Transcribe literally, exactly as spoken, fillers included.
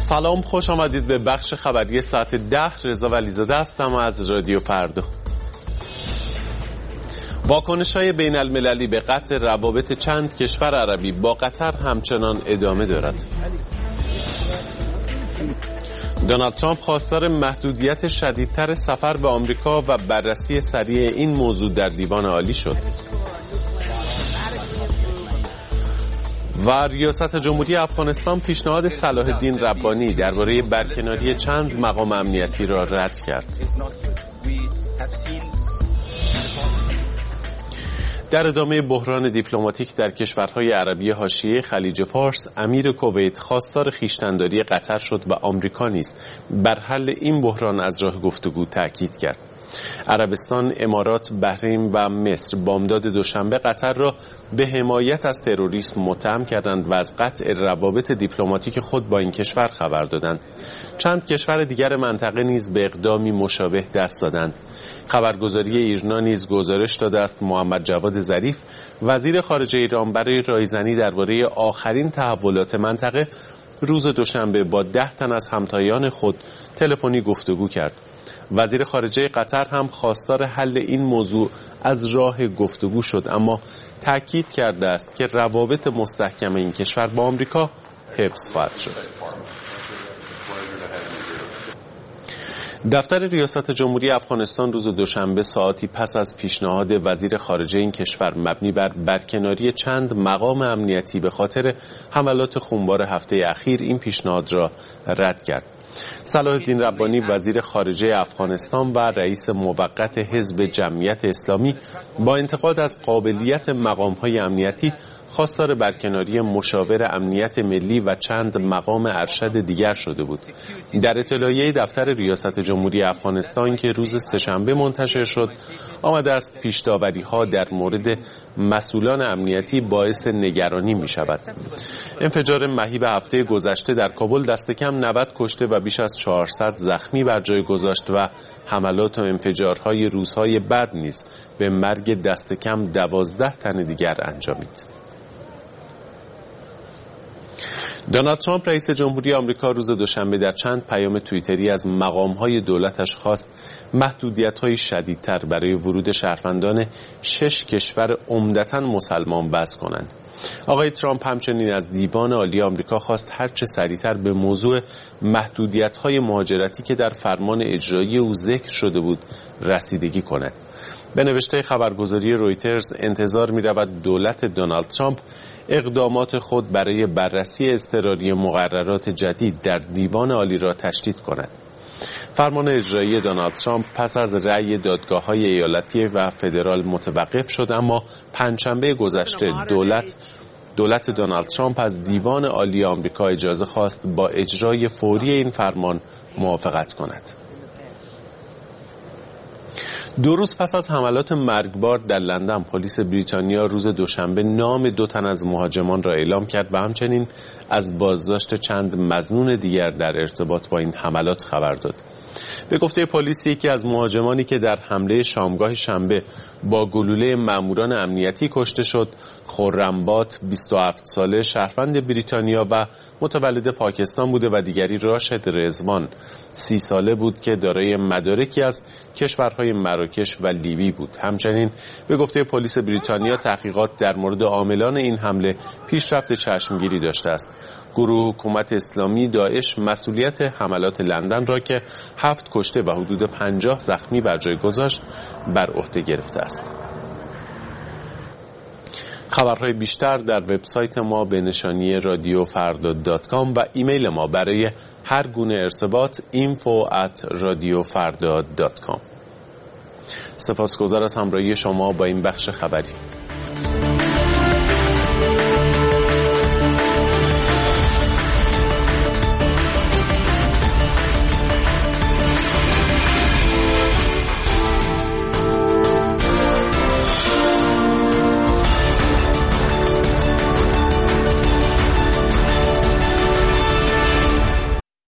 سلام، خوش آمدید به بخش خبری ساعت ده. رضا ولیزاده هستم از رادیو فردا. واکنش‌های بین المللی به قطع روابط چند کشور عربی با قطر همچنان ادامه دارد. دونالد ترامپ خواستار محدودیت شدیدتر سفر به آمریکا و بررسی سریع این موضوع در دیوان عالی شد. و ریاست جمهوری افغانستان پیشنهاد صلاح الدین ربانی درباره برکناری چند مقام امنیتی را رد کرد. در ادامه بحران دیپلماتیک در کشورهای عربی حاشیه خلیج فارس، امیر کویت خواستار خویشتن‌داری قطر شد و آمریکا نیز بر حل این بحران از راه گفتگو تاکید کرد. عربستان، امارات، بحرین و مصر بامداد دوشنبه قطر را به حمایت از تروریسم متهم کردند و از قطع روابط دیپلماتیک خود با این کشور خبر دادند. چند کشور دیگر منطقه نیز به اقدامی مشابه دست دادند. خبرگزاری ایرنا نیز گزارش داده است محمد جواد ظریف، وزیر خارجه ایران، برای رایزنی درباره آخرین تحولات منطقه روز دوشنبه با ده تن از همتایان خود تلفنی گفتگو کرد. وزیر خارجه قطر هم خواستار حل این موضوع از راه گفتگو شد، اما تاکید کرده است که روابط مستحکم این کشور با آمریکا حفظ خواهد شد. دفتر ریاست جمهوری افغانستان روز دوشنبه ساعتی پس از پیشنهاد وزیر خارجه این کشور مبنی بر برکناری چند مقام امنیتی به خاطر حملات خونبار هفته اخیر این پیشنهاد را رد کرد. صلاح الدین ربانی، وزیر خارجه افغانستان و رئیس موقت حزب جمعیت اسلامی، با انتقاد از قابلیت مقام‌های امنیتی خواستار برکناری مشاور امنیت ملی و چند مقام ارشد دیگر شده بود. در اطلاعیه دفتر ریاست جمهوری افغانستان که روز سه‌شنبه منتشر شد، آمده است پیش‌داوری‌ها در مورد مسئولان امنیتی باعث نگرانی می‌شود. انفجار مهیب هفته گذشته در کابل دست کم نود کشته و بیش از چهارصد زخمی بر جای گذاشت و حملات و انفجارهای روزهای بعد نیز به مرگ دست کم دوازده تن دیگر انجامید. دونالد ترامپ رئیس جمهوری آمریکا روز دوشنبه در چند پیام توییتری از مقام‌های دولتش خواست محدودیت‌های شدیدتر برای ورود شهروندان شش کشور عمدتاً مسلمان وضع کنند. آقای ترامپ همچنین از دیوان عالی آمریکا خواست هرچه سریعتر به موضوع محدودیت‌های مهاجرتی که در فرمان اجرایی او ذکر شده بود رسیدگی کند. به نوشته خبرگزاری رویترز انتظار می‌رود دولت دونالد ترامپ اقدامات خود برای بررسی اضطراری مقررات جدید در دیوان عالی را تشدید کند. فرمان اجرایی دونالد ترامپ پس از رأی دادگاه‌های ایالتی و فدرال متوقف شد، اما پنجشنبه گذشته دولت دولت دونالد ترامپ از دیوان عالی آمریکا اجازه خواست با اجرای فوری این فرمان موافقت کند. دو روز پس از حملات مرگبار در لندن، پلیس بریتانیا روز دوشنبه نام دو تن از مهاجمان را اعلام کرد و همچنین از بازداشت چند مظنون دیگر در ارتباط با این حملات خبر داد. به گفته پلیس یکی از مهاجمانی که در حمله شامگاه شنبه با گلوله ماموران امنیتی کشته شد، خرم‌بات، بیست و هفت ساله، شهروند بریتانیا و متولد پاکستان بوده و دیگری راشد رضوان، سی ساله بود که دارای مدارکی از کشورهای مراکش و لیبی بود. همچنین به گفته پلیس بریتانیا تحقیقات در مورد عاملان این حمله پیشرفت چشمگیری داشته است. گروه حکومت اسلامی داعش مسئولیت حملات لندن را که هفت کشته و حدود پنجاه زخمی بر جای گذاشت بر عهده گرفته است. خبرهای بیشتر در وبسایت ما به نشانی رادیو فردا دات کام و ایمیل ما برای هر گونه ارتباط اینفو ات رادیو فردا دات کام. سپاسگزار از همراهی شما با این بخش خبری.